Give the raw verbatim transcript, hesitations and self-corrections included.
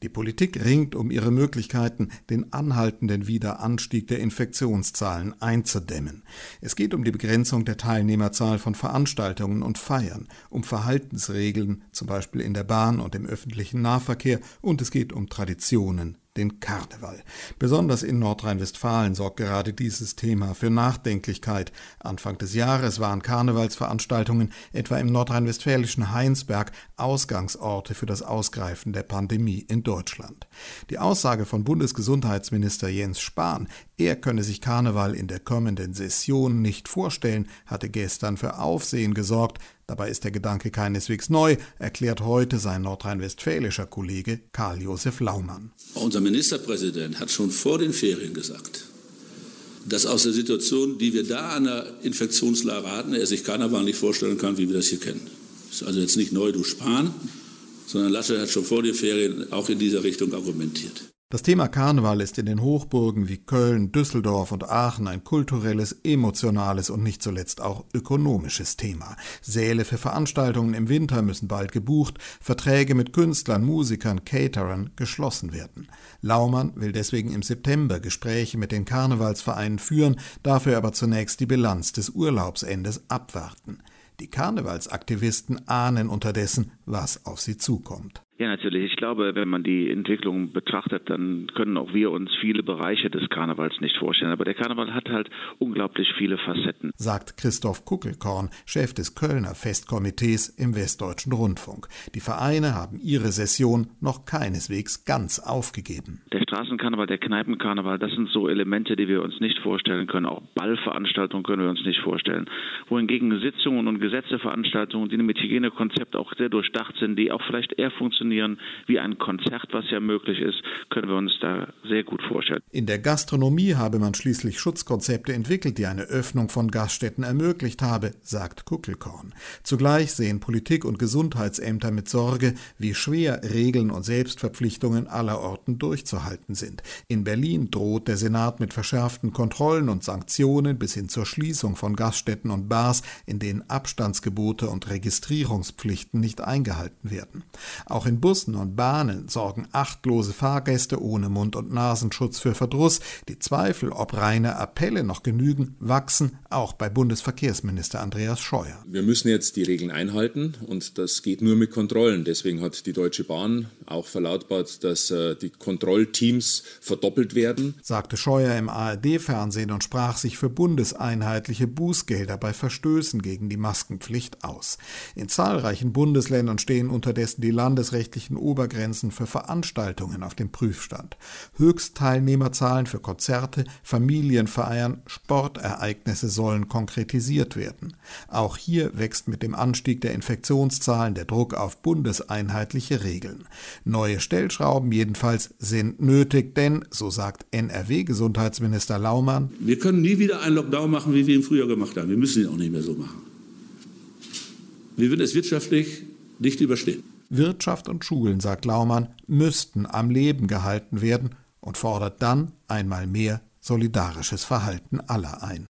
Die Politik ringt um ihre Möglichkeiten, den anhaltenden Wiederanstieg der Infektionszahlen einzudämmen. Es geht um die Begrenzung der Teilnehmerzahl von Veranstaltungen und Feiern, um Verhaltensregeln, zum Beispiel in der Bahn und im öffentlichen Nahverkehr, und es geht um Traditionen, den Karneval. Besonders in Nordrhein-Westfalen sorgt gerade dieses Thema für Nachdenklichkeit. Anfang des Jahres waren Karnevalsveranstaltungen etwa im nordrhein-westfälischen Heinsberg Ausgangsorte für das Ausgreifen der Pandemie in Deutschland. Die Aussage von Bundesgesundheitsminister Jens Spahn, er könne sich Karneval in der kommenden Session nicht vorstellen, hatte gestern für Aufsehen gesorgt. Dabei ist der Gedanke keineswegs neu, erklärt heute sein nordrhein-westfälischer Kollege Karl-Josef Laumann. Unser Ministerpräsident hat schon vor den Ferien gesagt, dass aus der Situation, die wir da an der Infektionslage hatten, er sich Karneval nicht vorstellen kann, wie wir das hier kennen. Das ist also jetzt nicht neu, du Spahn, sondern Laschet hat schon vor den Ferien auch in dieser Richtung argumentiert. Das Thema Karneval ist in den Hochburgen wie Köln, Düsseldorf und Aachen ein kulturelles, emotionales und nicht zuletzt auch ökonomisches Thema. Säle für Veranstaltungen im Winter müssen bald gebucht, Verträge mit Künstlern, Musikern, Caterern geschlossen werden. Laumann will deswegen im September Gespräche mit den Karnevalsvereinen führen, dafür aber zunächst die Bilanz des Urlaubsendes abwarten. Die Karnevalsaktivisten ahnen unterdessen, was auf sie zukommt. Ja, natürlich. Ich glaube, wenn man die Entwicklung betrachtet, dann können auch wir uns viele Bereiche des Karnevals nicht vorstellen. Aber der Karneval hat halt unglaublich viele Facetten, sagt Christoph Kuckelkorn, Chef des Kölner Festkomitees im Westdeutschen Rundfunk. Die Vereine haben ihre Session noch keineswegs ganz aufgegeben. Der Straßenkarneval, der Kneipenkarneval, das sind so Elemente, die wir uns nicht vorstellen können. Auch Ballveranstaltungen können wir uns nicht vorstellen. Wohingegen Sitzungen und Gesetzeveranstaltungen, die mit Hygienekonzept auch sehr durchdacht sind, die auch vielleicht eher funktionieren wie ein Konzert, was ja möglich ist, können wir uns da sehr gut vorstellen. In der Gastronomie habe man schließlich Schutzkonzepte entwickelt, die eine Öffnung von Gaststätten ermöglicht habe, sagt Kuckelkorn. Zugleich sehen Politik und Gesundheitsämter mit Sorge, wie schwer Regeln und Selbstverpflichtungen allerorten durchzuhalten sind. In Berlin droht der Senat mit verschärften Kontrollen und Sanktionen bis hin zur Schließung von Gaststätten und Bars, in denen Abstandsgebote und Registrierungspflichten nicht eingehalten werden. Auch in Bussen und Bahnen sorgen achtlose Fahrgäste ohne Mund- und Nasenschutz für Verdruss. Die Zweifel, ob reine Appelle noch genügen, wachsen, auch bei Bundesverkehrsminister Andreas Scheuer. Wir müssen jetzt die Regeln einhalten und das geht nur mit Kontrollen. Deswegen hat die Deutsche Bahn auch verlautbart, dass äh, die Kontrollteams verdoppelt werden, sagte Scheuer im A R D-Fernsehen und sprach sich für bundeseinheitliche Bußgelder bei Verstößen gegen die Maskenpflicht aus. In zahlreichen Bundesländern stehen unterdessen die landesrechtlichen Obergrenzen für Veranstaltungen auf dem Prüfstand. Höchstteilnehmerzahlen für Konzerte, Familienfeiern, Sportereignisse sollen konkretisiert werden. Auch hier wächst mit dem Anstieg der Infektionszahlen der Druck auf bundeseinheitliche Regeln. Neue Stellschrauben jedenfalls sind nötig, denn, so sagt N R W-Gesundheitsminister Laumann, wir können nie wieder einen Lockdown machen, wie wir ihn früher gemacht haben. Wir müssen ihn auch nicht mehr so machen. Wir würden es wirtschaftlich nicht überstehen. Wirtschaft und Schulen, sagt Laumann, müssten am Leben gehalten werden und fordert dann einmal mehr solidarisches Verhalten aller ein.